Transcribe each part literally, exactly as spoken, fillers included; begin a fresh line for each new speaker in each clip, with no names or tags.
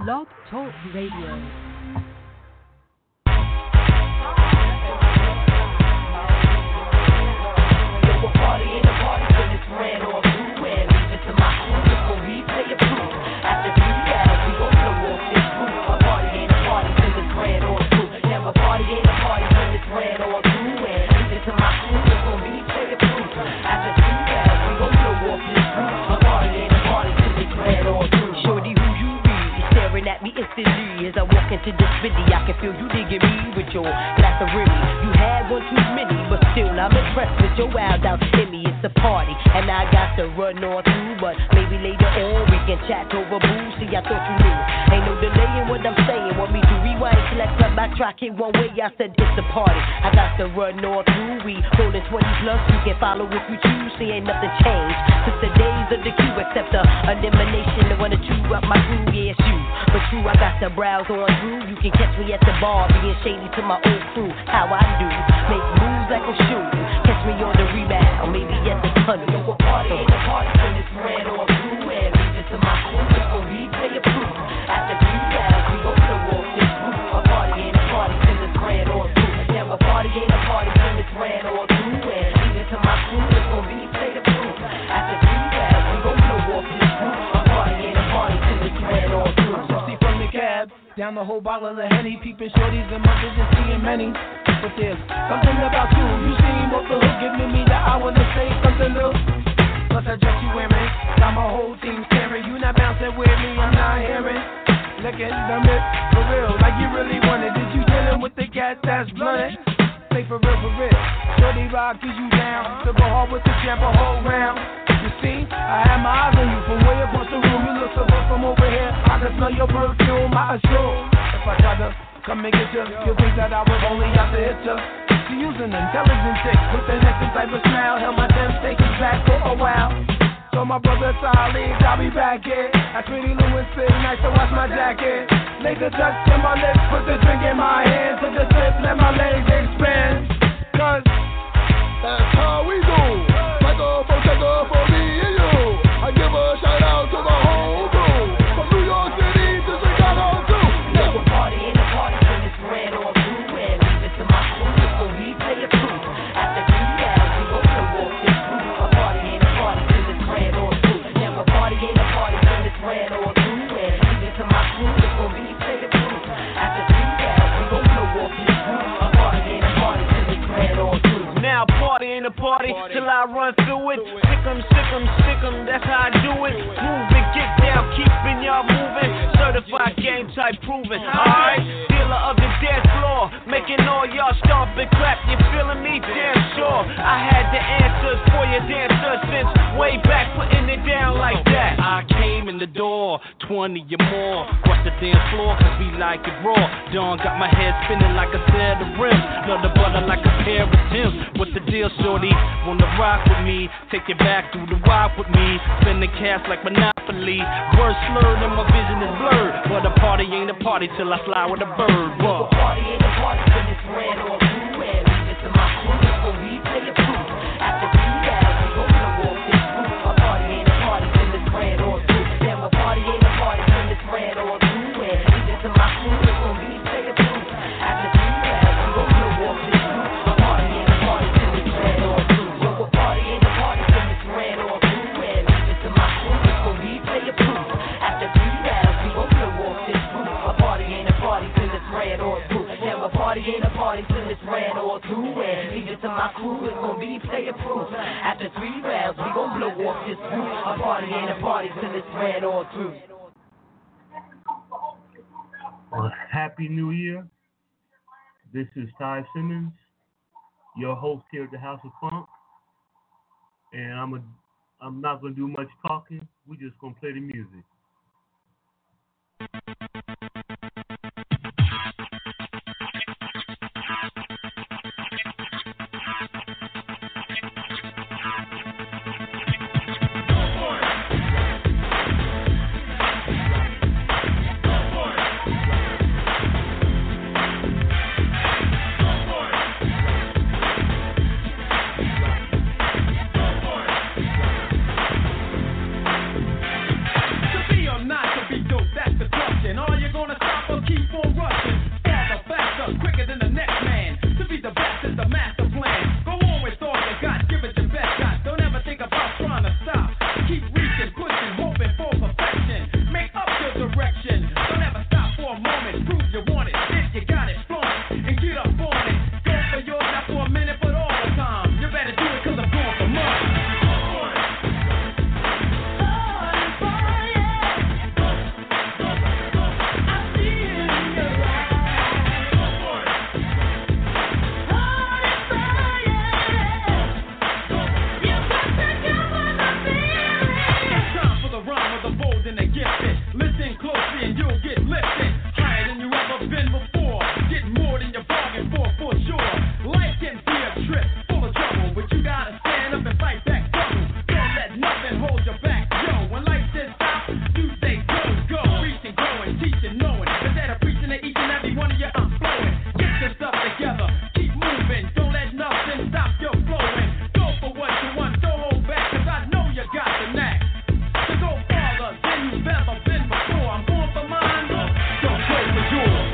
Blog Talk Radio. As I walk into this city, I can feel you digging me with your glass of Remy. You had one too many, but still I'm impressed with your wild out in me. It's a party, and I got to run on through, but maybe later on we can chat over booze. See, I thought you knew. Ain't no delay in what I'm saying. Want me to rewind, select, club, backtrack it one way? I said it's a party. I got to run on through. We rolling twenty plus. You can follow if you choose. See, ain't nothing changed since the days of the queue, except the elimination. The one to chew up my crew, yeah, it's you. But true, I got to browse on through. You can catch me at the bar, being shady to my old crew. How I do, make moves like a shoe. Catch me on the rebound, maybe at the tunnel. Yo, a party ain't a party till it's red or blue. And leave it to my crew, it's gon' replay a proof. After three rounds, we gon' blow off this roof. A party ain't a party till it's red or blue. Yeah, a party ain't a party till it's red or blue. And leave it to my crew, it's gon' replay the proof. After three rounds, we gon' blow off this roof. A party ain't a party till it's red or blue.
Down the whole bottle of Henny, peeping shorties and mothers and seeing many. But there's something about you, you seem off the hook, giving me the I wanna say something new. Plus I dress you wearing, got my whole team staring. You not bouncing with me, I'm not hearing. Looking the myth, for real, like you really wanted. Did you dealing with the cat that's blunted? Say for real, for real. Shorty rock, is you down? To go hard with the champ a whole round. You see, I had my eyes on you from way across the room. You look so good from over here. I can smell your perfume, I assume. If I try to come and get you, you'll think that I was only out to hit you. She using intelligent chick with the next type of smile. Held my damn stations back for a while. So my brother Salih, I'll be back here. At Pretty Louis City, nice to wash my jacket. Make the touch to my lips, put the drink in my hand. Took the sip, let my legs expand. Cause that's how we do. Take off, take off for me and you. I give a shout out to the whole crew. From New York City to Chicago too.
No, a party ain't a party till it's red or blue. And leave it to my crew, it's gon' replay a proof. After three rounds, we gon' blow off this roof. A party ain't a party till it's red or blue. Now a party ain't a party till it's red or blue. And leave it to my crew, it's gon' replay a proof. After three rounds, we gon' blow off this roof. A party ain't a party till it's red or blue.
Now party ain't a party till I run through it. Sick 'em, sick 'em, sick 'em, that's how I do it. Move it, get down, keeping y'all moving. Certified game type proven, alright? Dealer of the dance floor, making all y'all stomp and clap. You feeling me? Damn sure. I had the answers for your dancers since way back, putting it down like that. I came in the door, twenty or more. Rush the dance floor, cause we like it raw. Dawn got my head spinning like a set of rims. Love the butter like a pair of Timbs. What's the deal, shorty? Wanna rock with me? Take it back through the walk with me. Spend the cash like Monopoly. Words slurred and my vision is blurred. But a party ain't a party till I fly with a bird.
Whoa. A party ain't a party till it's red or blue. And leave it to my crew, it's gon' replay a proof. After three rounds, we gon' blow off this roof. A party ain't a party till it's red or blue. Now a party ain't a party till it's red or blue. And leave it to my crew, it's gon' replay a proof. After three rounds, we gon' blow off this roof. A party ain't a party till it's red or blue. Yo, a party ain't a party till it's red or blue. And leave it to my crew, it's gon' replay a proof. After three rounds, we gon' blow off this roof. A party ain't a party till it's red or blue. Now a party ain't a party till it's red or blue. And leave it to my crew, it's gon' replay a proof. After three rounds, we gon' blow off this roof. A party ain't a party till it's red or blue.
Well, Happy New Year. This is Ty Simmons, your host here at the House of Funk. And I'm a, I'm not going to do much talking. We're just going to play the music.
and you'll get lifted higher than you ever been before. Get more than you bargained for, for sure. Life can be a trip full of trouble, but you gotta stand up and fight back trouble. Don't let nothing hold you back, yo. When life says stop, you say go, go. Reaching, growing, teaching, knowing. Instead of preaching to each and every one of you, I'm flowing. Get your stuff together, keep moving. Don't let nothing stop your flowing. Go for what you want, don't hold back, cause I know you got the knack. So go farther than you've ever been before. I'm going for mine, so go for yours.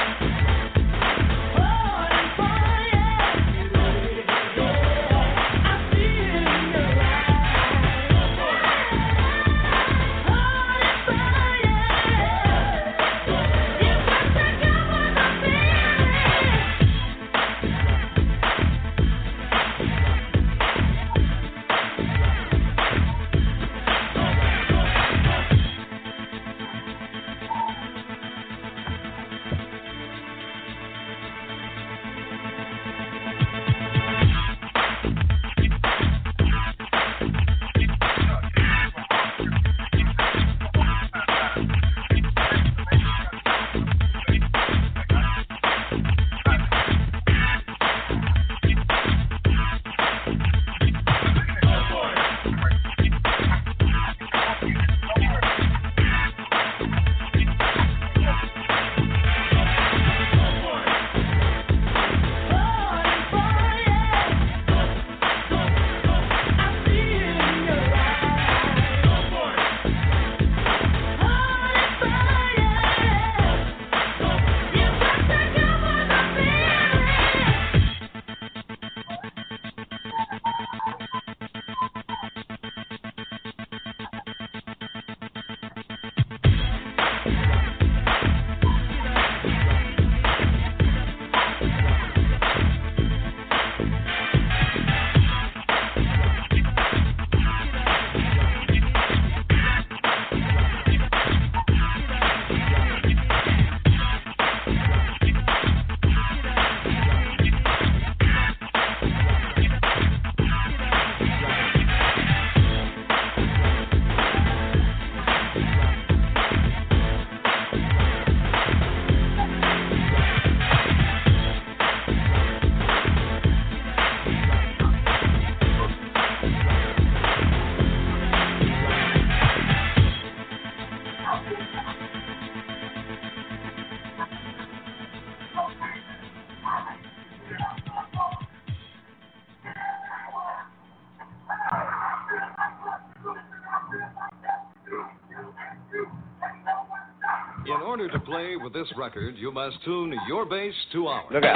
In order to play with this record, you must tune your bass to ours.
Look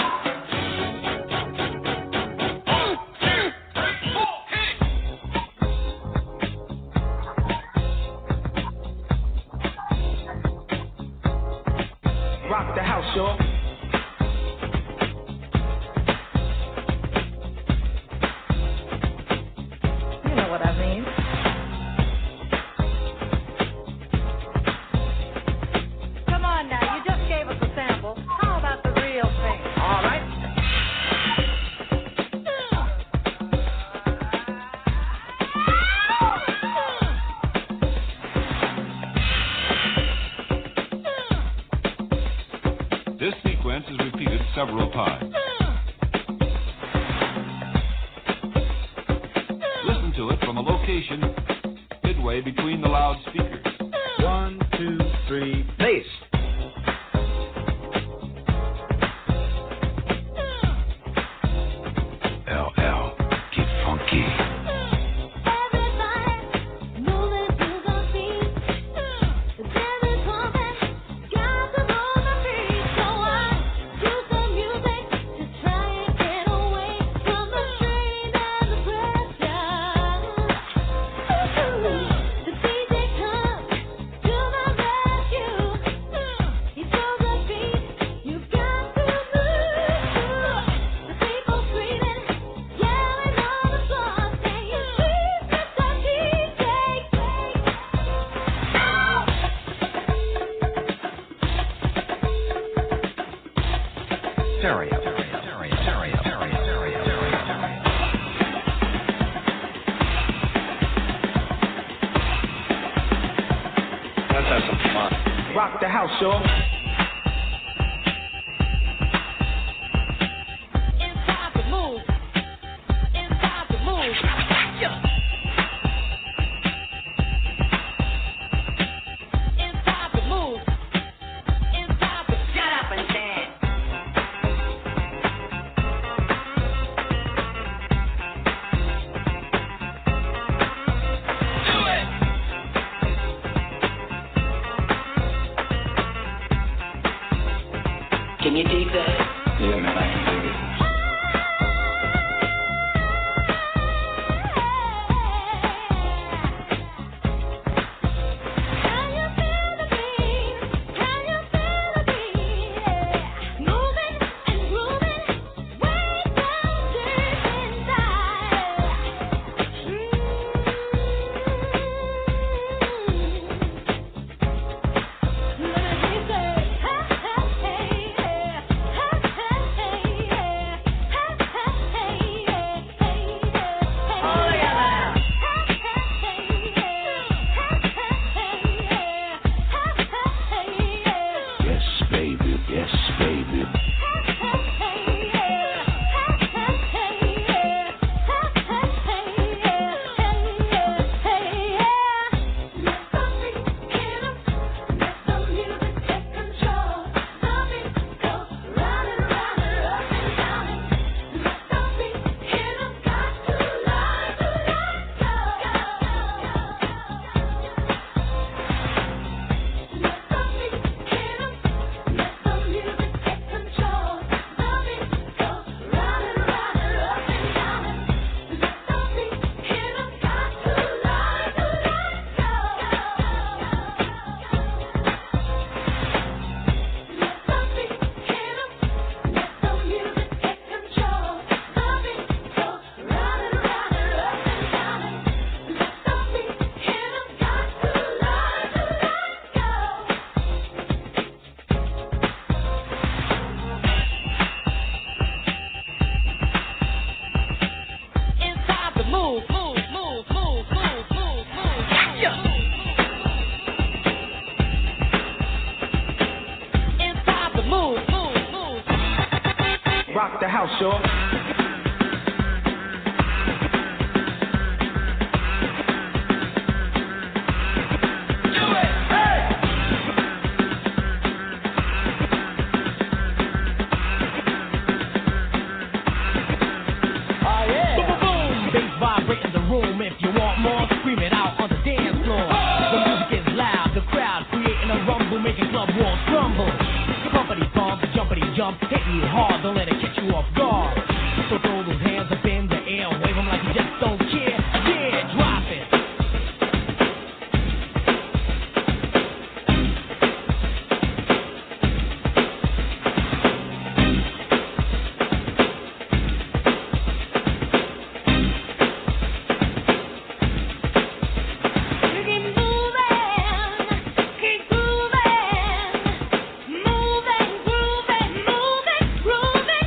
out.
Rock the house, y'all.
You know what I mean. Come on now, you just gave us a sample. How about the real thing?
All right.
This sequence is repeated several times. Listen to it from a location midway between the loudspeakers.
One, two, three, bass. L L, get funky. Stereo, stereo, stereo, stereo, stereo, stereo, stereo. Let's have some fun.
Rock the house, y'all.
It's time to move. It's time to move. Yeah. It's time to move. It's time to shut up and dance. Do it. Can you dig that?
Yeah, man, I can dig it.
Rock the house, y'all.
Moving, grooving, moving, grooving.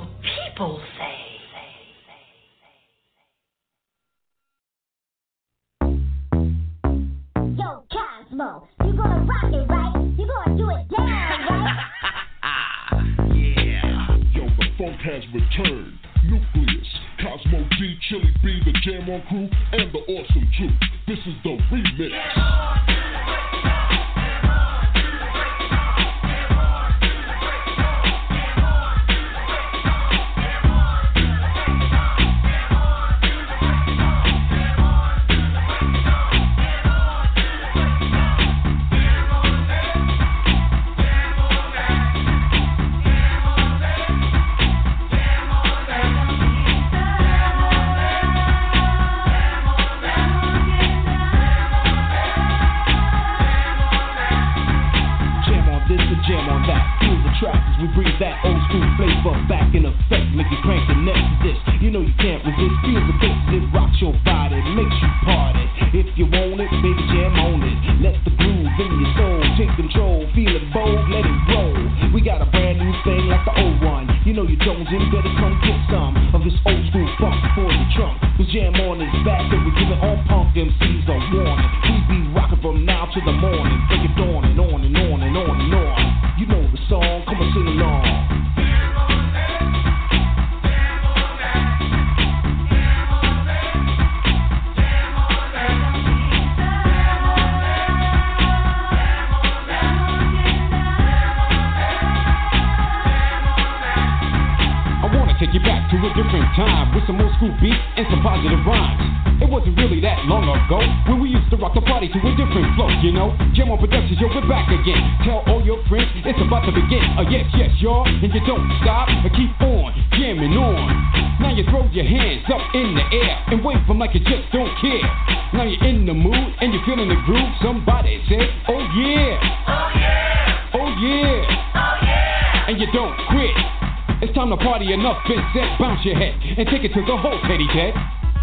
people say.
Yo, Cosmo, you gonna rock it, right? You gonna do it down, right?
Yeah. Yo, the funk has returned. Nucleus, Cosmo D, Chili B, the Jam On crew, and the Awesome Truth. This is the remix. We bring that old school flavor back in effect, make you crank the next to this. You know you can't resist, feel the bass, it rocks your body, makes you party. If you want it, baby, jam on it. Let the groove in your soul take control, feeling bold, let it roll. We got a brand new thing like the old one. You know you don't, you better come get some of this old school funk before the trunk. Cause Jam On is back and we give it all punk M Cs a warning. We be rocking from now to the morning, break it on and on and on and on and on. You know the song, come on, sing along.
Take you back to a different time with some old school beats and some positive rhymes. It wasn't really that long ago when we used to rock the party to a different flow, you know. Jam On Productions, yo, we're back again. Tell all your friends it's about to begin. Uh, yes, yes, y'all, and you don't stop and keep on jamming on. Now you throw your hands up in the air and wave them like you just don't care. Now you're in the mood and you're feeling the groove. Somebody say, oh yeah, oh yeah, oh yeah, oh yeah, and you don't quit. It's time to party, enough been said. Bounce your head and take it to the whole teddy dead.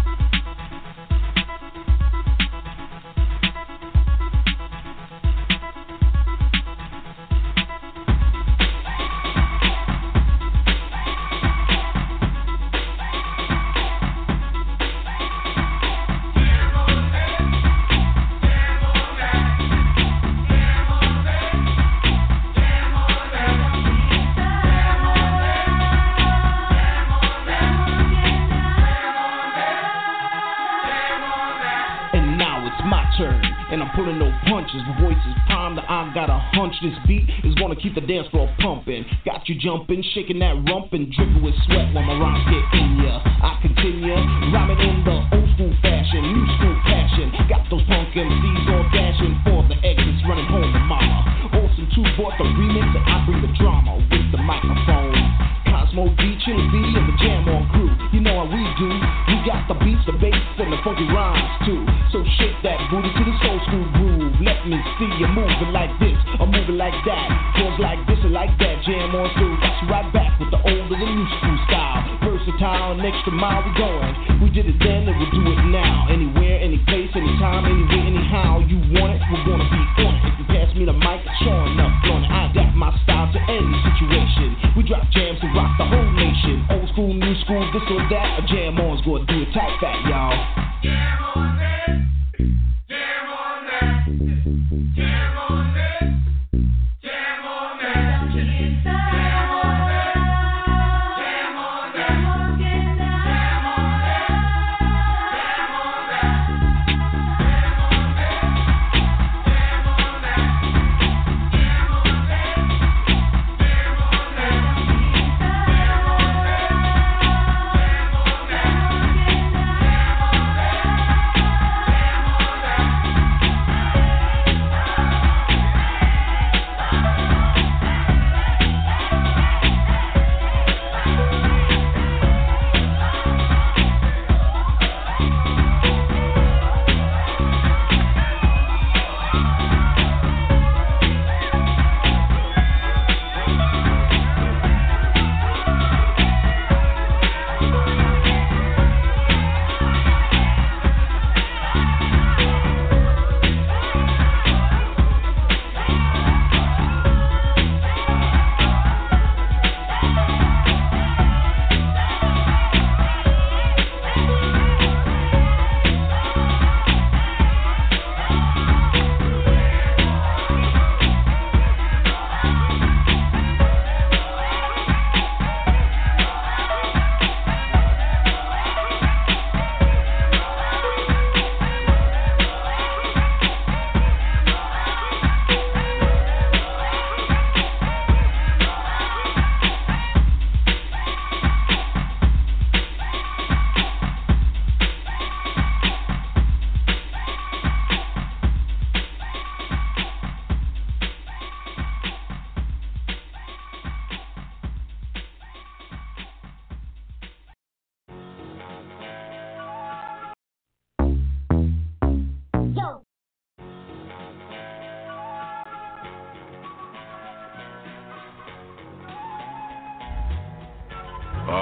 Pulling no punches, the voice is primed. I got a hunch this beat is gonna keep the dance floor pumping. Got you jumping, shaking that rump and dripping with sweat when my rhymes get in ya. I continue rhyming in the old school fashion, new school passion. Got those punk M Cs all dashing for the exits, running home to mama. Awesome Two bought the remix and I bring the drama with the microphone. Cosmo D, Chili B, and the Jam On crew. You know how we do. We got the beats, the bass, and the funky rhymes too. So shake that booty to the soul school groove. Let me see you moving like this or moving like that. Goes like this and like that. Jam On through. Got you right back with the old and the new school style. Versatile, an extra mile we going. We did it then and we'll do it now. Anywhere, any place, anytime, anyway, anyhow you want it. We're gonna be on it. If you pass me the mic, it's showing up on it. I adapt my style to any situation. We drop jams to rock the whole nation. Old school, new school, this or that. A Jam On's gonna do it tight fat, y'all. Jam on that. Jam on that. Jam on that. Jam on that. Jam on that. Jam on that. Jam on that. Jam on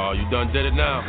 Oh, you done did it now.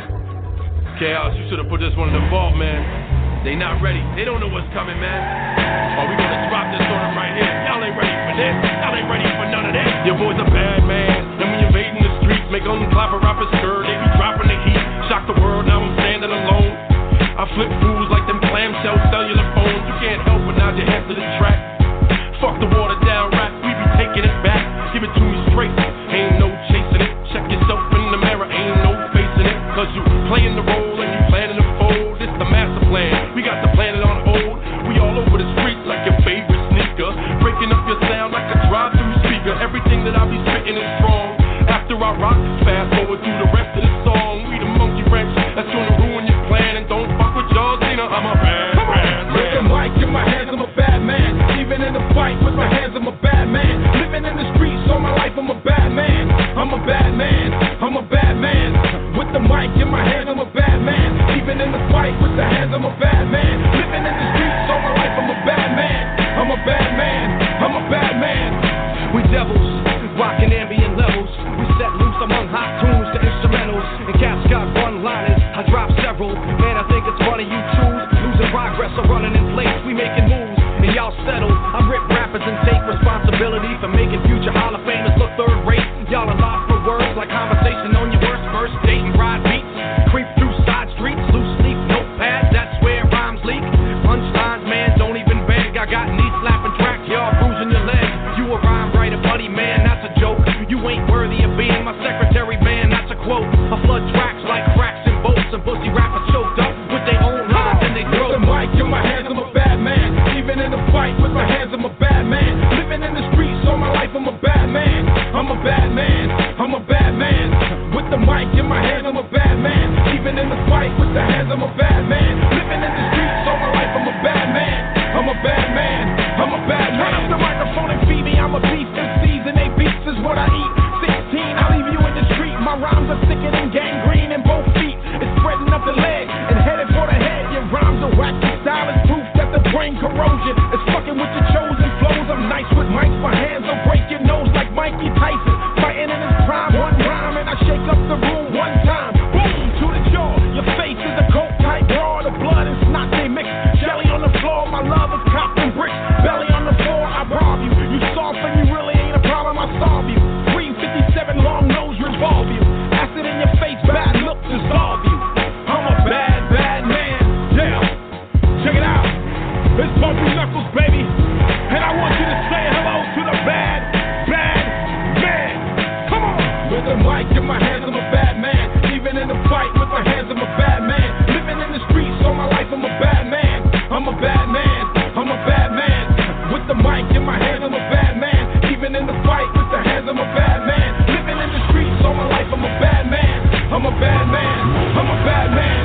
Chaos, you should have put this one in the vault, man. They not ready. They don't know what's coming, man. Oh, we gonna drop this on them right here. Y'all ain't ready for this. Y'all ain't ready for none of this. Your boy's a bad man. And when you're invading the streets, make them clap a rapper's skirt. They be dropping the heat. Shock the world, now I'm standing alone. I flip fools like them clamshell cellular phones. You can't help but nod your head to the track. Fuck the water down rap. We be taking it back. Give it to me straight. Ain't no chasing it. Check yourself in the mirror. Ain't no facing it. Cause you playing the role and you planning to fold. It's the master plan. We got the planet on hold. We all over the streets like your favorite sneaker. Breaking up your sound like a drive-through speaker. Everything that I be spitting is strong. After I rock, fast forward through the rest of the song. We the monkey wrench that's gonna ruin your plan. And don't fuck with y'all, Zena. I'm a bad man.
With the mic in my hands, I'm a bad man. Even in the fight with my hands, I'm a bad man. Living in the streets all my life, I'm a bad man. I'm a bad man. I'm a bad man. With the mic in my hands, I'm a bad man. Even in the fight with the hands, I'm a bad man. Living in the streets all my life, I'm a bad man. I'm a bad man. I'm a bad man.
We devils, rocking ambient levels. We set loose among hot tunes to instrumentals. And cats got one-liners, I drop several. Man, I think it's funny you choose. Losing progress or running in place, we making moves. And y'all settle. I rip rappers and take responsibility for making future Hall of Famers look third rate. Y'all are lost for words like conversation on your worst verse. Date and ride beats. Creep through side streets, loose leaf notepad. That's where rhymes leak. Punchlines, man, don't even beg. I got knee slapping tracks, y'all bruising your legs. You a rhyme writer, buddy, man, that's a joke. You ain't worthy of being my secretary, man, that's a quote. I flood tracks like cracks and bolts. And pussy rappers choked up with their own lines and they throat.
With the mic in my hands, I'm a bad man. Even in the fight with my hands, I'm a bad man. Living in the streets all my life, I'm a bad man. I'm a bad man. I'm a bad man. With the mic in my hands, I'm a bad man. Even in the fight with the hands, I'm a bad man. Living in the streets all my life, I'm a bad man. I'm a bad man. I'm a bad man. Turn up the microphone and feed me. I'm a beast. M Cs and they beats is what I eat. sixteen, I leave you in the street. My rhymes are thicker than gangrene in both feet. It's spreading up the leg and headed for the head. Your rhymes are whack. Your style is proof that the brain corrosion is fucking with your chosen flows. I'm nice with mics. My hands will break your nose like Mikey Tyson. Fighting in his prime. One rhyme and I shake up the room one time. Boom to the jaw. Your face is a coke type raw. The blood and snot they mix. Jelly on the floor. My love is copping bricks. Belly on the floor. I rob you. You soft and you really ain't a problem. I solve you. three fifty-seven long nose revolve you. Acid in your face. Bad look dissolve you. I'm a bad, bad man. Yeah. Check it out. It's Bumpy Knuckles, baby. And I want you to say hello to the bad, bad man. Come on. With the mic in my hands, I'm a bad man. Even in the fight with my hands, I'm a bad man. Living in the streets all my life, I'm a bad man. I'm a bad man. I'm a bad man. With the mic in my hands, I'm a bad man. Even in the fight with the hands, I'm a bad man. Living in the streets all my life, I'm a bad man. I'm a bad man. I'm a bad man.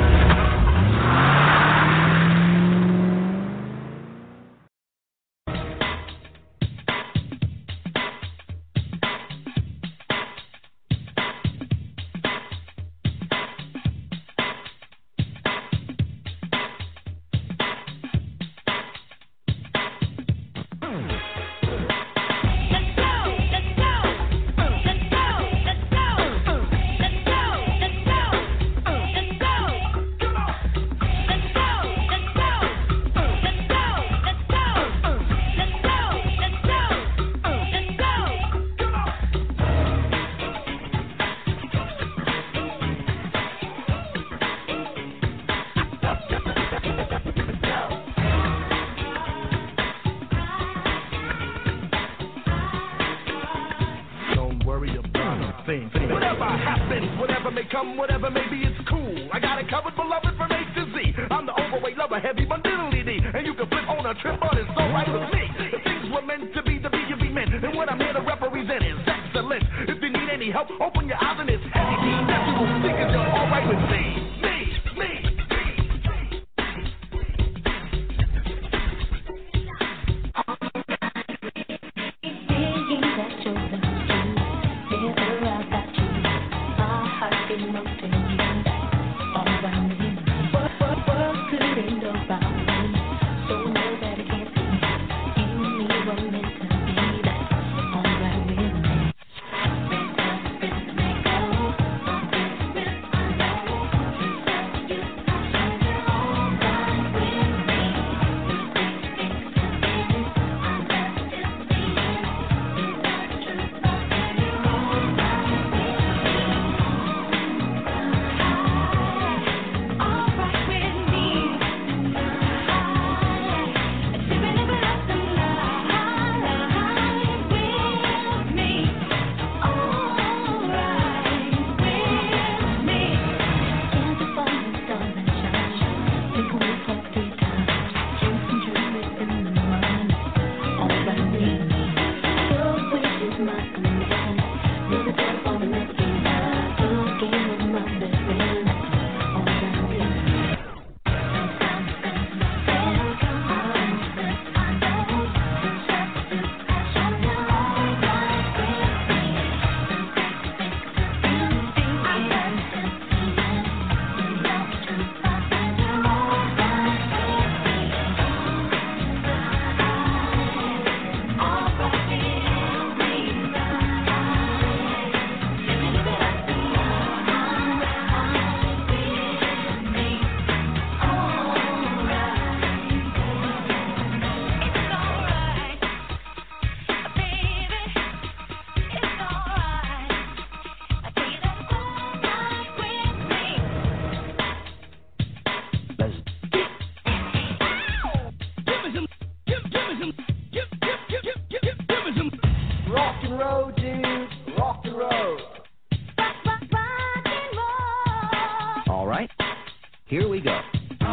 right? Here we go.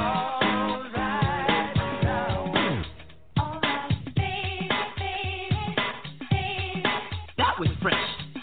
That was fresh.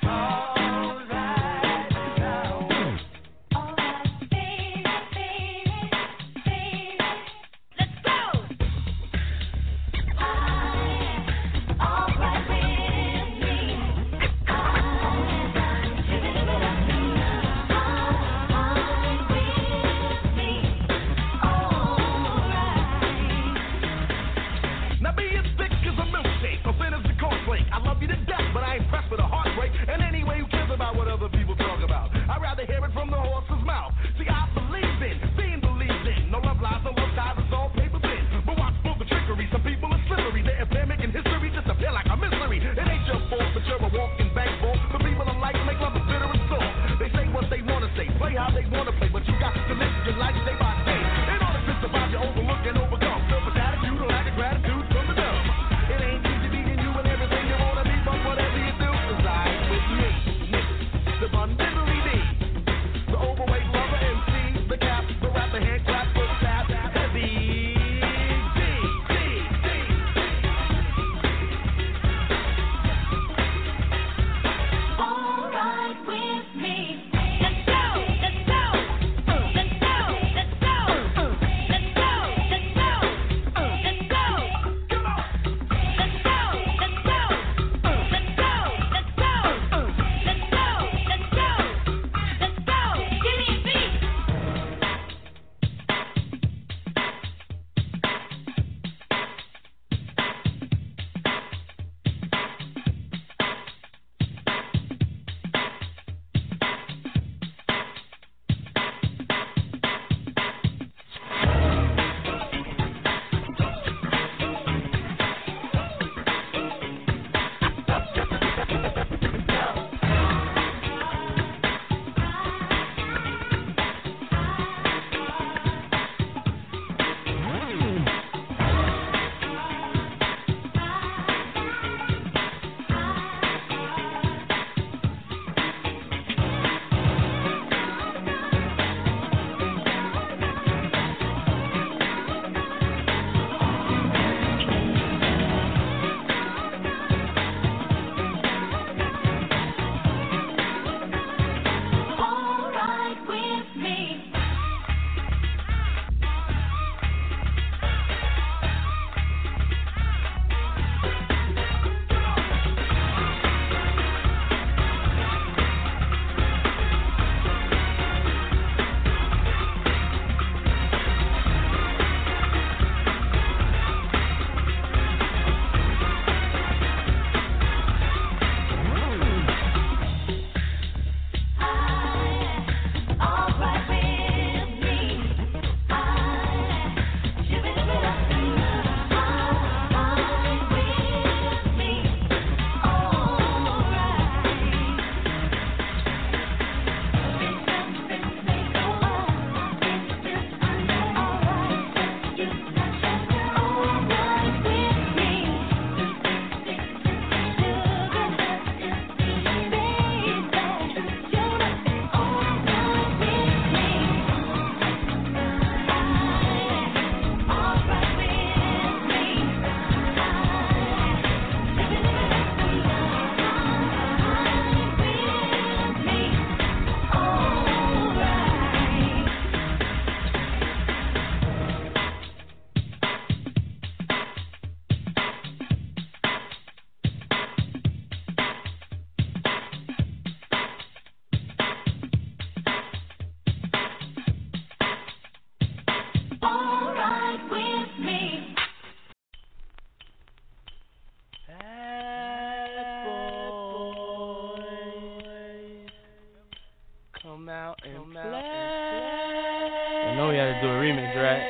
know we had to do a remix, right?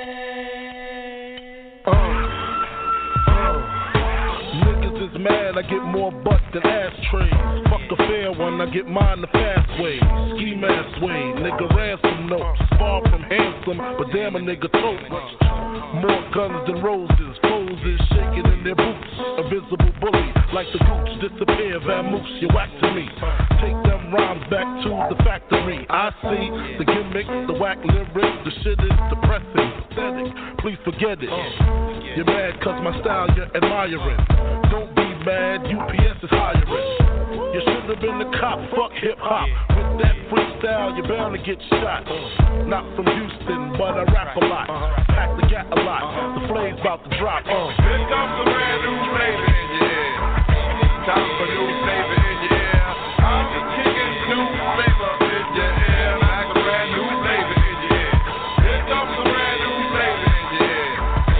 Uh, uh, niggas is mad, I get more butt than ashtrays. Fuck a fair one, I get mine the fast way. Ski mask way, nigga ransom notes. Far from handsome, but damn a nigga tote. More guns than roses, poses shaking in their boots. A visible bully, like the gooch, disappear, vamoose, you whack to me. Take them
rhymes back to the factory. I see the gimmick, the whack lyrics, the shit is depressing, pathetic. Please forget it. You're mad cause my style you're admiring. Don't be mad, U P S is hiring. You should have been the cop, fuck hip hop. With that freestyle, you're bound to get shot. Not from Houston, but I rap a lot. Pack the gat a lot. The flame's about to drop. Uh.
Here comes a brand new flavor in your ear. Time for new flavor in your ear. I'm just kicking new flavor in your ear. Like a brand new flavor in your ear. Here comes a brand new flavor in your ear.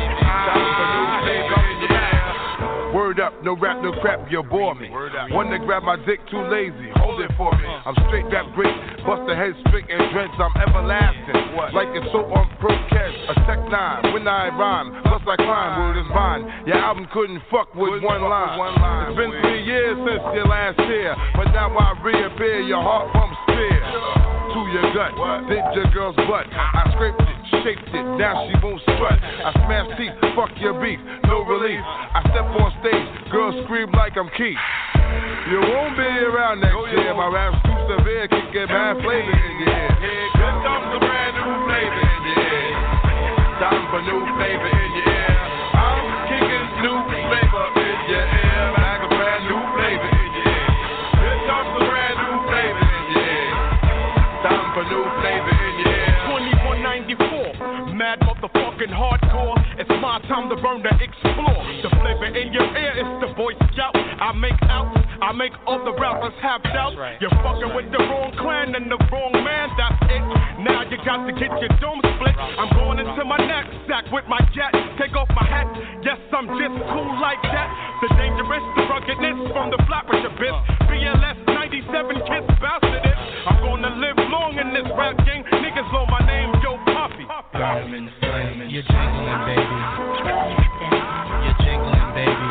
Time for new flavor in your ear. Word up, no rap, no crap, you bore me. One to grab my dick, too lazy. Hold it for me. I'm straight rap great. Bust the head straight and dreads, I'm everlasting. Like it's so on Procast, a tech nine. When I rhyme, plus I climb, word is mine. Your album couldn't fuck with one line. It's been three years since your last year, but now I reappear, your heart pumps fear. To your gut, did your girl's butt. I scraped it, shaped it, now she won't strut. I smash teeth, fuck your beef, no relief. I step on stage, girls scream like I'm Keith. You won't be around next year, my rap's too severe, can get bad flavor in your ear. Here comes a brand new flavor in your ear. Time for new flavor in your ear. I'm kicking new flavor in your ear. Like a brand new flavor in your ear. Here comes a brand new flavor in your ear. Time for new flavor in your ear.
twenty-one ninety-four, mad motherfucking hardcore. It's my time to burn to explore. The flavor in your ear is the Boy Scout. I make out, I make all the rappers have doubts. Right. You're fucking with the wrong clan and the wrong man, that's it. Now you got to get your dome split. I'm going into my knapsack with my jet. Take off my hat, yes, I'm just cool like that. The dangerous, the ruggedness from the flapper abyss. B L S ninety-seven kiss bastard it. I'm gonna live long in this rap game. Niggas know my name, Yo Poppy.
Diamond, diamond, you're jingling, baby. You're jingling, baby.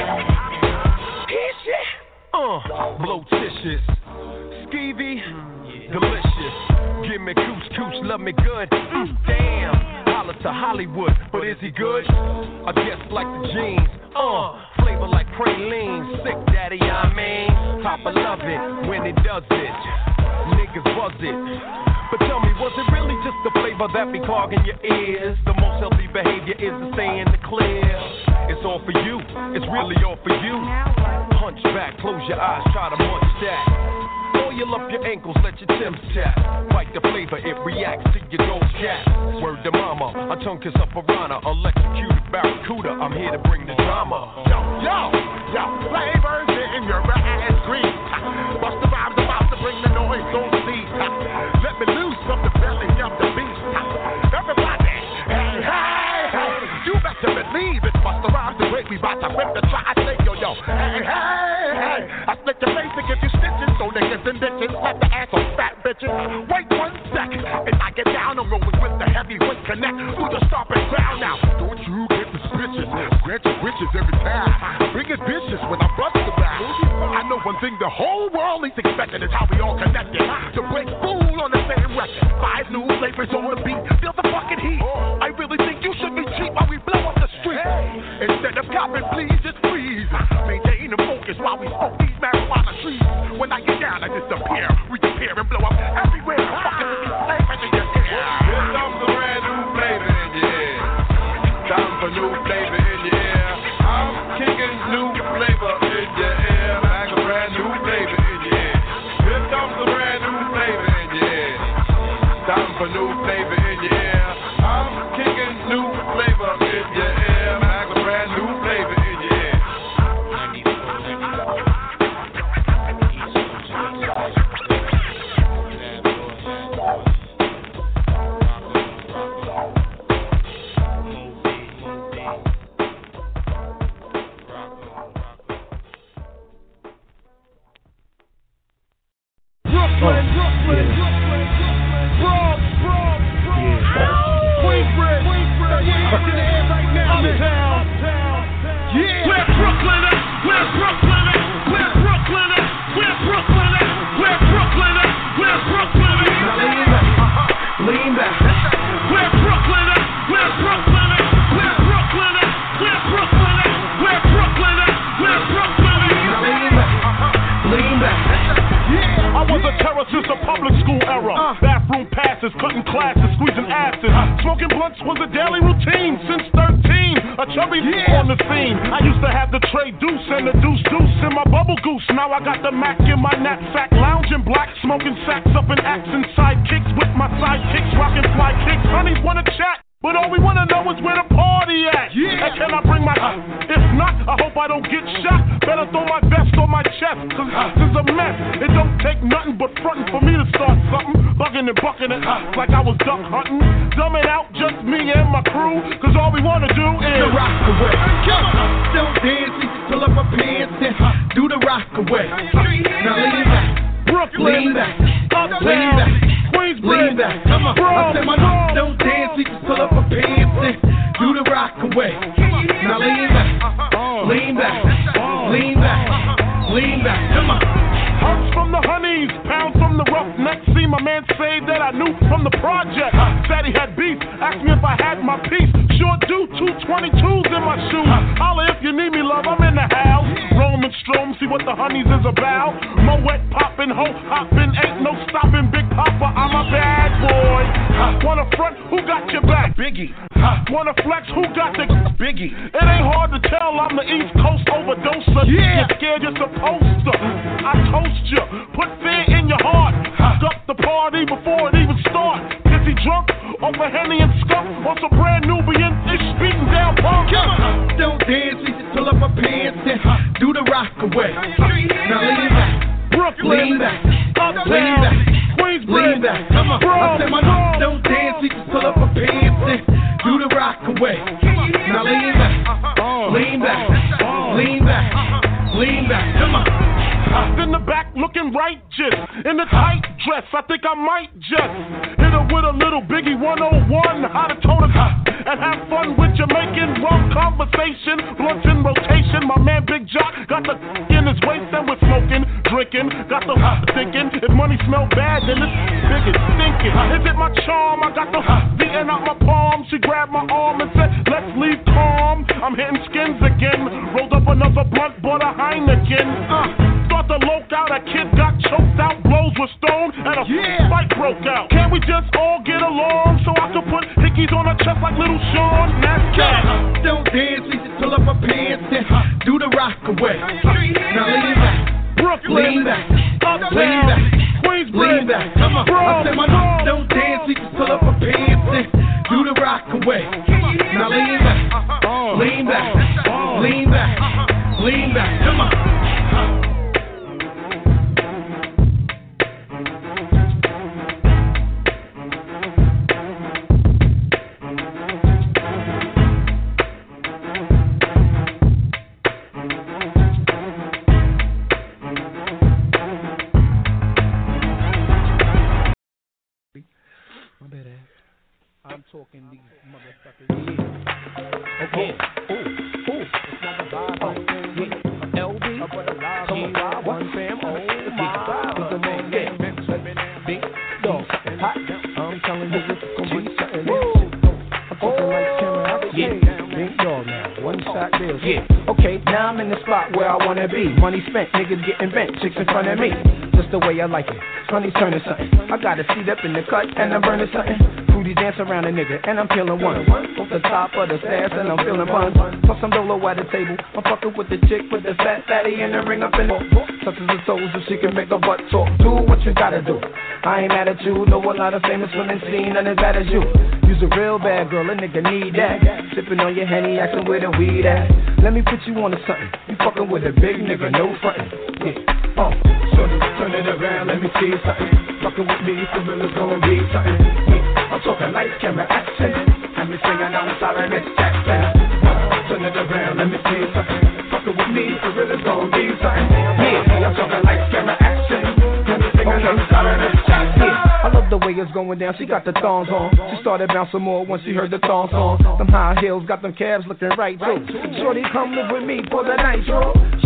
Uh, blotitious, skeevy, yeah. Delicious. Give me cooch, cooch, love me good. Mm, damn, holla to Hollywood, but is he good? I guess like the jeans. Uh, flavor like praline, sick daddy, I mean. Papa love it when he does it. Niggas buzz it. But tell me, was it really just the flavor that be clogging your ears? The most healthy behavior is to stay in the clear. It's all for you, it's really all for you. Hunch back, close your eyes, try to munch that. Oil up your ankles, let your Timbs tap. Bite the flavor, it reacts to your gold cat. Word to mama, a tongue kiss a piranha, electrocuted barracuda. I'm here to bring the drama.
Yo, yo, yo, flavors in your ass green. Bust the rhymes about to bring the noise, don't see. Let me loose from the belly of the beast. Everybody, hey, hey, hey, you better believe it. Bust the rhymes the way we bout to rip the try. I say yo, yo, hey, hey, hey. I split your face and give you stitches, so niggas and bitches let the ass on fat bitches. Wait one sec, and I get down, I'm rolling with the heavyweight connect through the stomping ground now. Don't you get the stitches, grant your wishes every time. Bring it vicious when I bust the back. I know one thing the whole world is expecting is how we all connected. To break fool on the same record. Five new flavors on the beat, feel the fucking heat. I really think you should be cheap while we blow up the street. Instead of copping, please just freeze. Maintain the focus while we smoke these marijuana trees. When I get down, I disappear, reappear and blow up everywhere. Fucking flavors in your ear.
Here comes a brand new flavor in your ear. Time for new flavor in your ear. I'm kicking new flavor in your ear. Like a brand new flavor in your ear. Here comes a brand new flavor in your ear. Time for new flavor in your ear. I'm kicking new flavor in your ear. Like a brand new flavor in your ear.
Brooklyn, Brooklyn, Brooklyn, Bronx, Bronx, Bronx, Queensbridge, Queensbridge, in the air right now, uptown, yeah.
Where Brooklyn at? Where Brooklyn at? Where Brooklyn at? Where Brooklyn at? Where Brooklyn at? Where Brooklyn at?
Now lean back, uh-huh, lean back.
Where Brooklyn at? Where Brooklyn at? Where Brooklyn at? Where Brooklyn at? Where Brooklyn at? Where Brooklyn at?
Now lean back, uh-huh, lean back. Yeah, I was a
masses, cutting classes, squeezing asses. Smoking blunts was a daily routine since thirteen. A chubby yeah. on the scene. I used to have the tray deuce and the deuce deuce in my bubble goose. Now I got the Mac in my knapsack, lounging black, smoking sacks up in accent sidekicks with my sidekicks, rocking fly kicks. Honeys wanna chat, but all we wanna know is where the party at. Yeah. And can I bring my? If not, I hope I don't get shot. Better throw my vest on my chest, cause this is a mess. It don't take nothing but frontin' for me to start something. Bugging and bucking it like I was duck hunting. Dumbing out just me and my crew, cause all we wanna do is
the rock away. Don't dance, we just pull up our pants and do the rock away. Now lean back,
Brooklyn,
lean back,
uptown,
lean back,
Queensbridge,
lean back. Come on, I said my no, don't dance, we just pull up our pants and do the rock away. Now lean back, lean back, lean back, lean back. Come on.
Hearts from the honeys, pounds from the roughnecks. See my man say that I knew from the project. Said he had beef, asked me if I had my piece. Sure do, two twenty-twos in my shoes. Holla if you need me, love, I'm in the house. Roam and strom, see what the honeys is about. Moet poppin', ho hoppin', ain't no stopping, Big Papa, I'm a bad boy. Wanna front, who got your back?
Biggie.
Wanna flex, who got the
Biggie?
It ain't hard to tell, I'm the East Coast overdoser.
Yeah.
You're scared, you're supposed to. I toast you, put fear in your heart. Duck the party before it even start. Is he drunk, over Henny and skunk, or some brand Nubian ish beating down punk?
Don't dance, we just pull up our pants and do the rock away. Now lean back,
Brooklyn,
lean back,
uptown,
lean back,
Queensbridge,
lean back. Come on, I said my no, don't dance, we just pull up our pants and do the rock away. Now lean back, lean back, lean back, lean back. Come on.
In the back looking righteous, in the tight dress, I think I might just hit her with a little Biggie one oh one, how to tone it and have fun with Jamaican rum conversation, blunts in rotation. My man Big Jock got the in his waist and we're smoking, drinking, got the thinking, if money smell bad then this big is stinking. Is it my charm? I got the beating out my palm. She grabbed my arm and said, let's leave calm. I'm hitting skins again, rolled up another blunt, bought a Heineken. Uh, Start the loke out, a kid got choked out, blows were stoned, and a yeah. fight broke out. Can't we just all get along so I can put hickeys on her chest like little Sean? That's cat.
Don't dance, we just pull up our pants and do the rock away. Now lean back,
Brooklyn,
lean back,
uptown,
lean back,
Queensbridge,
lean back. Come on, I said my no, don't dance, we just pull up our pants and do the rock away. Now lean back, lean back, lean back, lean back. Come on.
I'm talking these motherfuckers. Okay. Ooh, ooh. It's not the vibe. Oh, yeah. L B. Come on, one fam. Oh, my. It's the man. Yeah. Big dog. Hot. I'm telling you, this is gonna be something else. I'm talking like camera. Yeah. Big dog now. One shot deal. Yeah. Okay, now I'm in the spot where I wanna be. Money spent, niggas getting bent, chicks in front of me. Just the way I like it. Funny turning something. I got a seat up in the cut and I'm burning something. Fruity dance around a nigga and I'm feeling one. Off the top of the stairs and I'm feeling fun. Plus I'm dolo at the table. I'm fucking with the chick with the fat fatty and the ring up in the touches the toes so she can make a butt talk. Do what you gotta do. I ain't mad at you. Know a lot of famous women seen and as bad as you. You's a real bad girl, a nigga need that. Sipping on your Henny, asking where the weed at. Let me put you on to something. You fucking with a big nigga, no frontin'. Yeah. Oh, shorty, turn it around, let me see something. Fucking with me, for real it's gonna be something. Yeah. I'm talking lights, camera, action. And me singing on sorry, Miss Jackson. Turn it around, let me see something. Fucking with me, for real it's gonna be something. Yeah, I'm talking lights, camera, action. And me singing on sorry, Miss Jackson. I love the way it's going down, she got the thongs on. She started bouncing more when she heard the thong song. Them high heels got them calves looking right too. Shorty come live with me for the night, yo.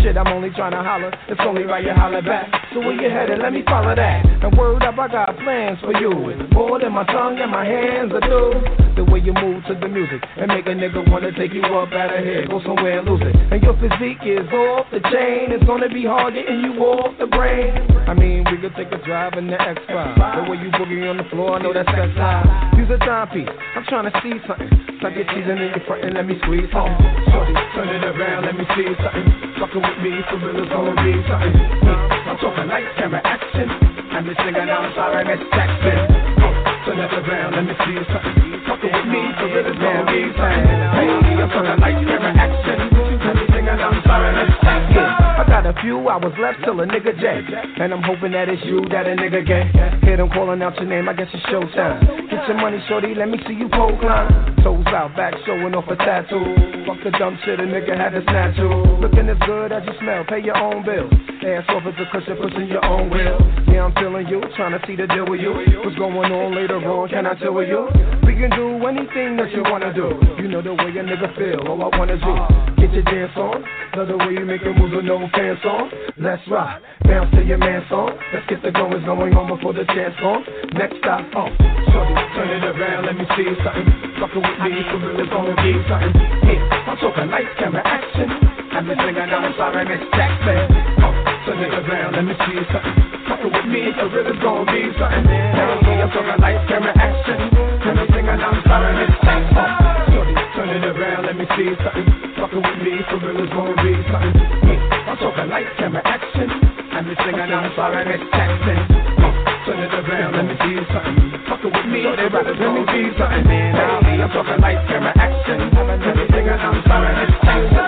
shit, I'm only trying to holler. It's only right you holler back. So where you headed? Let me follow that. And word up, I got plans for you. It's more than my tongue and my hands are do. The way you move to the music and make a nigga wanna take you up out of here, go somewhere and lose it. And your physique is off the chain. It's gonna be hard getting you off the brain. I mean, we could take a drive in the X five. The way you boogie on the floor, I know that's sex high. Use a timepiece, I'm trying to see something. Suck your teeth in your front and let me squeeze something. Shorty, turn it around, let me see something. Fucking with me, for real, it's gonna be something. I'm talking lights, camera, action. I'm just singing, I'm sorry, Miss Jackson. Turn it around, let me see something. Fucking with me, for real, it's gonna be something. Hey, I'm talking lights, camera, action. I'm just singing, I'm sorry, Miss Jackson. I got a few hours left till a nigga J. And I'm hoping that it's you that a nigga gay. Hear them calling out your name, I guess it's showtime. Get your money, shorty, let me see you pole climb. Toes out, back showing off a tattoo. Fuck the dumb shit a nigga had to snatch you. Looking as good as you smell, pay your own bill. Ass off as a cushion, pushing your own will. Yeah, I'm feeling you, trying to see the deal with you. What's going on later on, can I tell you? We can do anything that you wanna do. You know the way a nigga feel, all I wanna do. Get your dance on, love the way you make it move with no pants on. Let's rock, bounce to your man song. Let's get the goings going on before the chance on. Next stop, oh, shorty, turn it around, let me see something. Fucking with me, for real, it's gonna be something. Yeah, I'm talking lights, camera, action. I'm just singing, I'm sorry, Miss Jackson. Oh, turn it around, let me see something. Fucking with me, for real, it's gonna be something. Hey, I'm talking lights, camera, action. I'm just singing, I'm sorry, Miss Jackson. Oh, shorty, turn it around, let me see something. Fucking with me, for real, it's gonna be something. Yeah, I'm talking lights, camera, action. I'm just singing, I'm sorry, Miss Jackson. Oh, turn it around, let me see something. Fucking with me, so they rather let me see something. Hey, I'm talking lights, camera, action. I'm just singing, I'm sorry, Miss Jackson.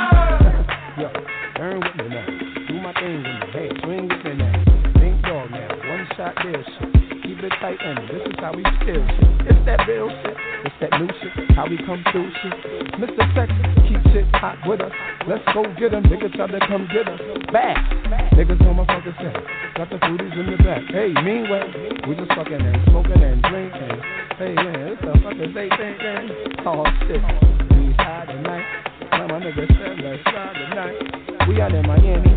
Yo, turn with me now. Do my thing in the head, swing with me now. Think dog now, one shot deal shit. Keep it tight and this is how we steal shit. It's that real shit, it's that new shit, how we come through shit. Mister Texas, keep shit hot with us. Let's go get them, niggas try to come get us. Back, niggas know my fucking set. Got the foodies in the back. Hey, meanwhile, we just fucking and smoking and drinking. Hey, yeah, it's a fucking day thing, man. Oh shit, we high tonight. Now my niggas said let's try tonight. We out in Miami,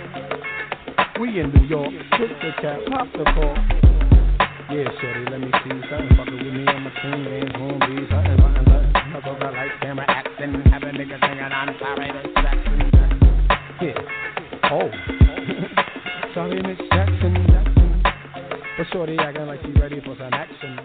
we in New York. Hit the cap, pop the cork. Yeah, shorty, let me see something. Fucking with me, I'm a king, man. Boom, be something, something, something. I go the light, camera, action. Have a nigga singing on sorry, Miss Jackson. Yeah. Oh. Sorry, Miss Jackson. Jackson. But shorty acting like she ready for some action.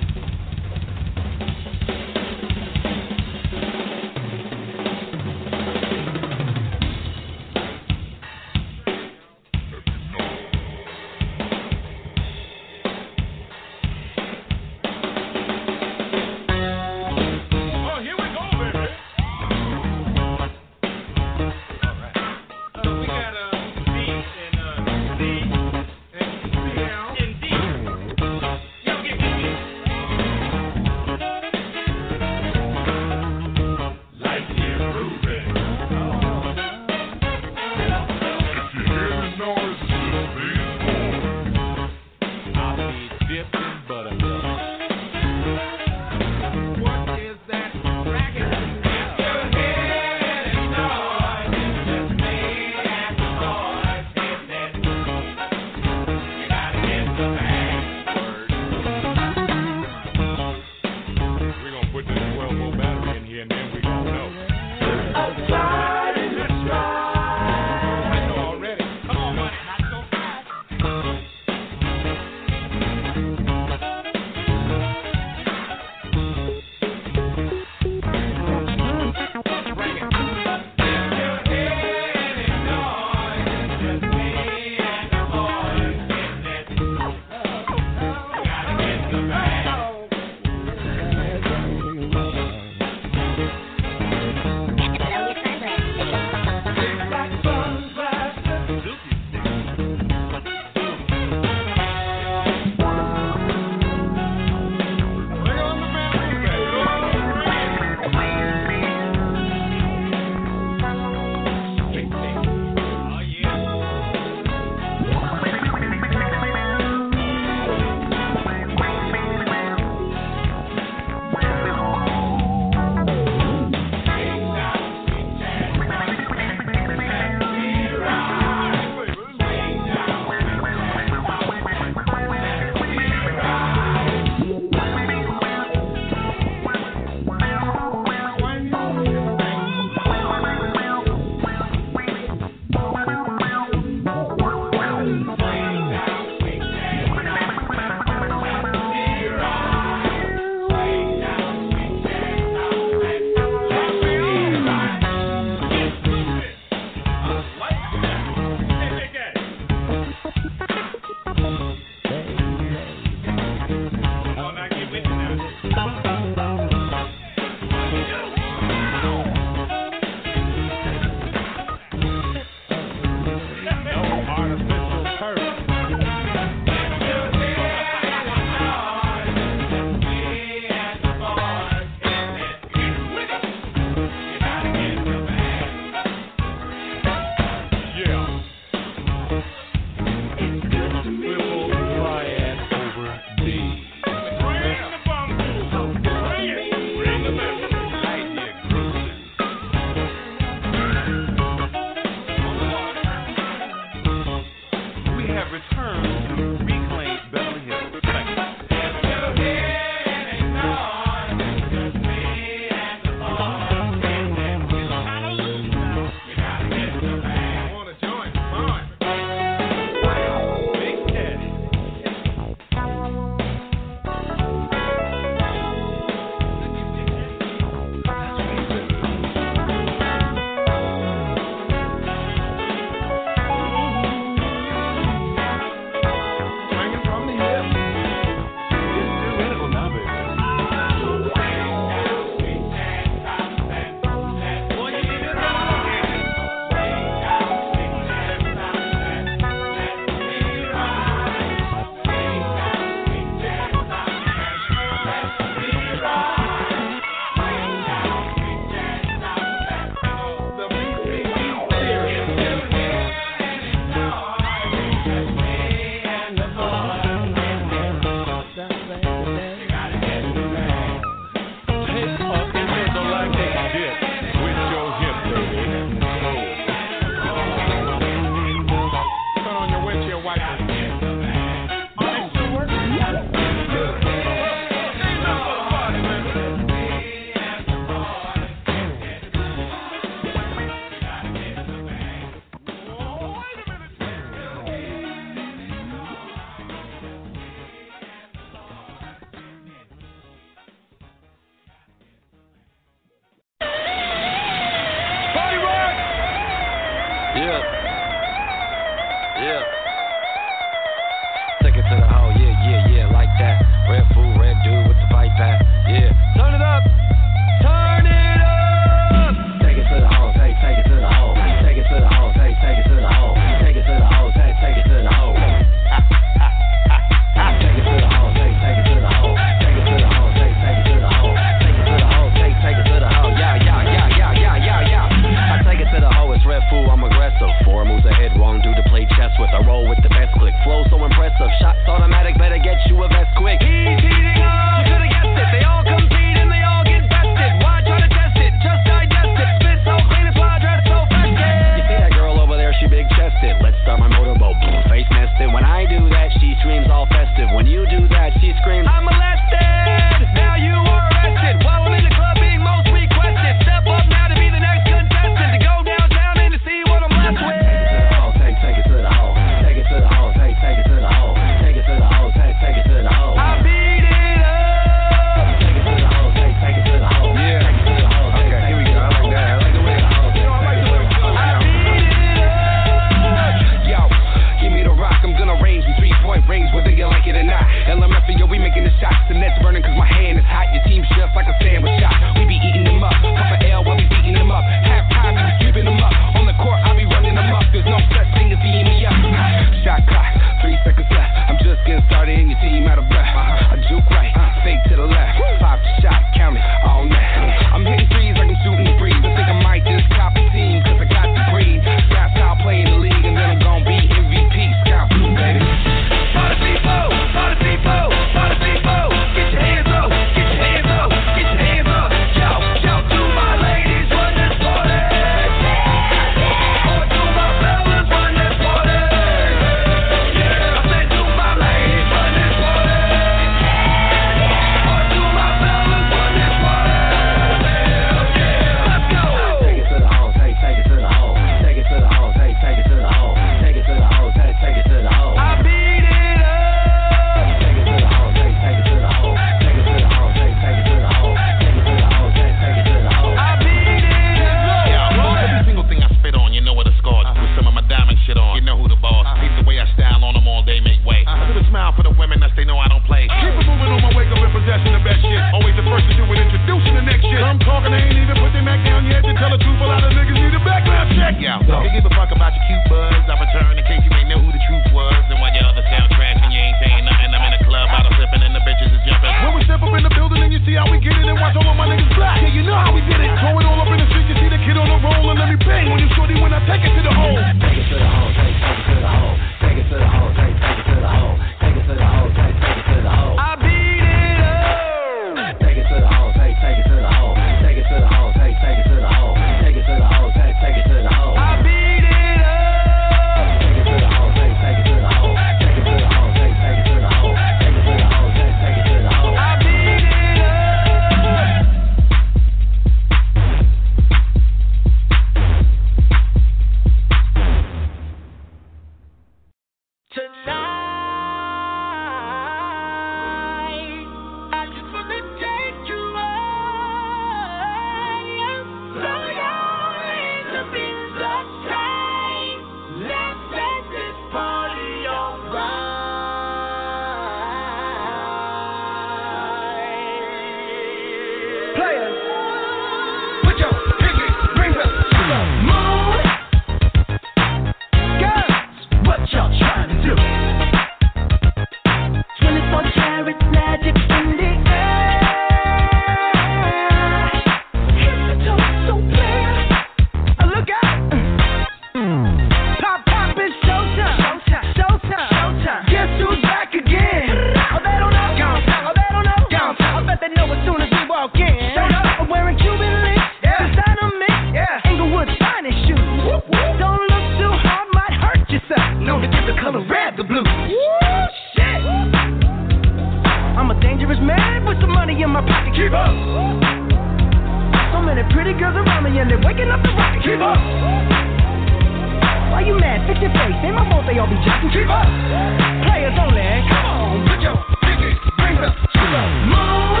money in my pocket. Keep up. So many pretty girls around me and they're waking up the rocket. Keep up. Why you mad? Fix your face. Ain't my fault they all be jocking. Keep up. Players only. Come on, put your pinky rings up to the moon.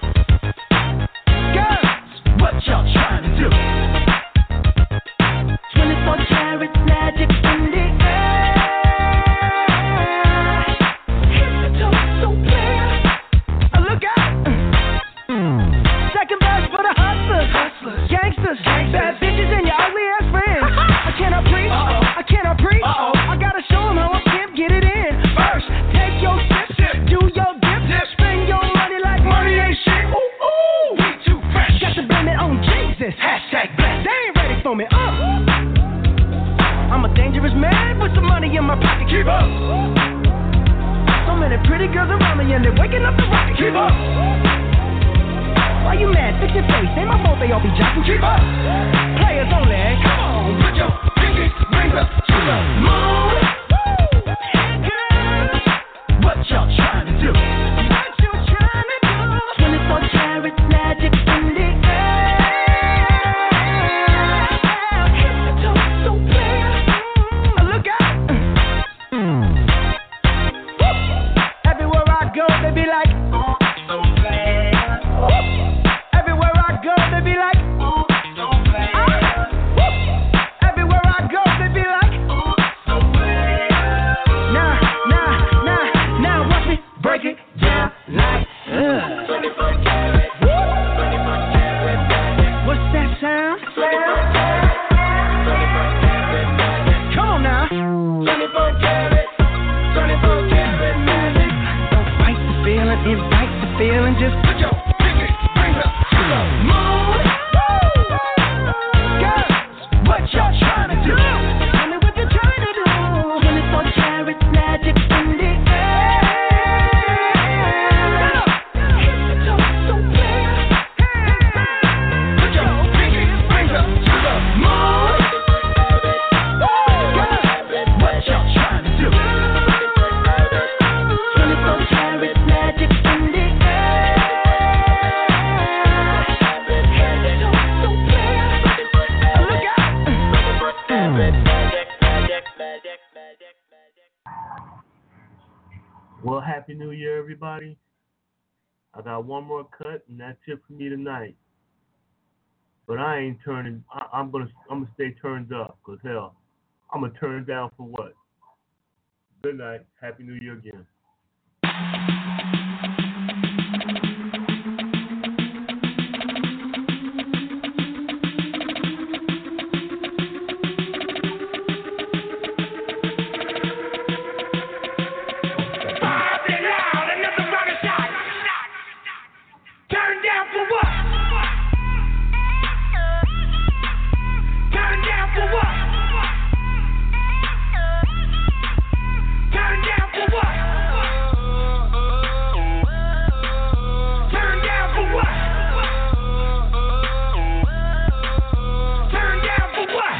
Girls, what y'all trying to do? twenty-four karat magic in the air. Hit the toe so clear. Uh, look out. Second verse for the hustlers, hustlers. Gangsters, gangsters, bad bitches and your ugly ass friends. I cannot preach. Uh-oh. I cannot preach. Uh-oh. I gotta show them how I pimp, get it in. First, take your sip, sip. Do your dip, dip. Spend your money like money ain't shit. Ooh, ooh, we too fresh. Got to blame it on Jesus. Hashtag blessed. They ain't ready for me. Uh. I'm a dangerous man with some money in my pocket. Keep up. So many pretty girls around me and they're waking up the rocket. Keep up. Why you mad? Fix your face. Ain't my fault they all be jocking. Keep up. Players only. Come on, put your pinky rings up to the moon. Girls, what y'all trying to do? What you trying to do? twenty-four karat magic in the air. Hit the toe so clear. Mm, look out. Mm. Everywhere I go, they be like, oh, so clear. Everywhere I go, they be like, oh, so clear. Ah. Everywhere I go, they be like, oh, so clear. Nah, nah, nah, now watch me break it down like, uh. twenty-four karat, twenty-four karat magic. What's that sound? twenty-four karat, twenty-four karat magic. Come on now. twenty-four karat, twenty-four karat magic. Don't fight the feeling, invite the feeling, just put your pinky rings up to the moon. Girls, what y'all trying to do? Tell me what you're trying to do. twenty-four karat magic in the air. Hit the toe so clear. Put your pinky rings up to the moon. Girls, what y'all trying to do? twenty-four karat magic in the air. Hit the toe so clear. Look out.
Well, Happy New Year, everybody. I got one more cut, and that's it for me tonight. But I ain't turning. I, I'm gonna. I'm gonna stay turned up, cause hell, I'm gonna turn down for what? Good night. Happy New Year again.
Turn down for what? Turn down for what? Turn down for what? Turn down for what? Turn down for what?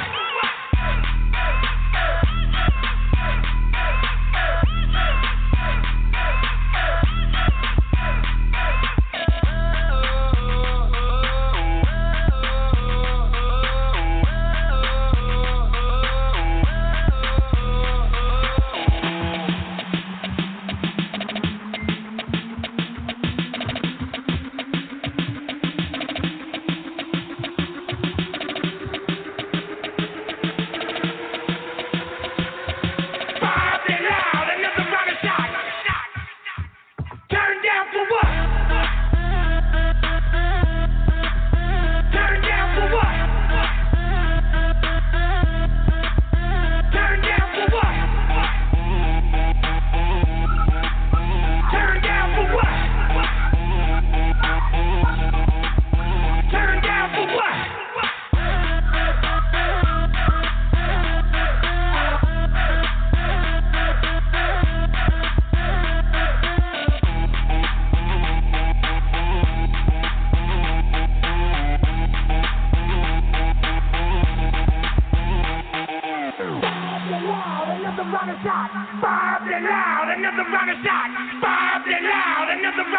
Bob the loud, another rocket shot. Bob the loud, another rocket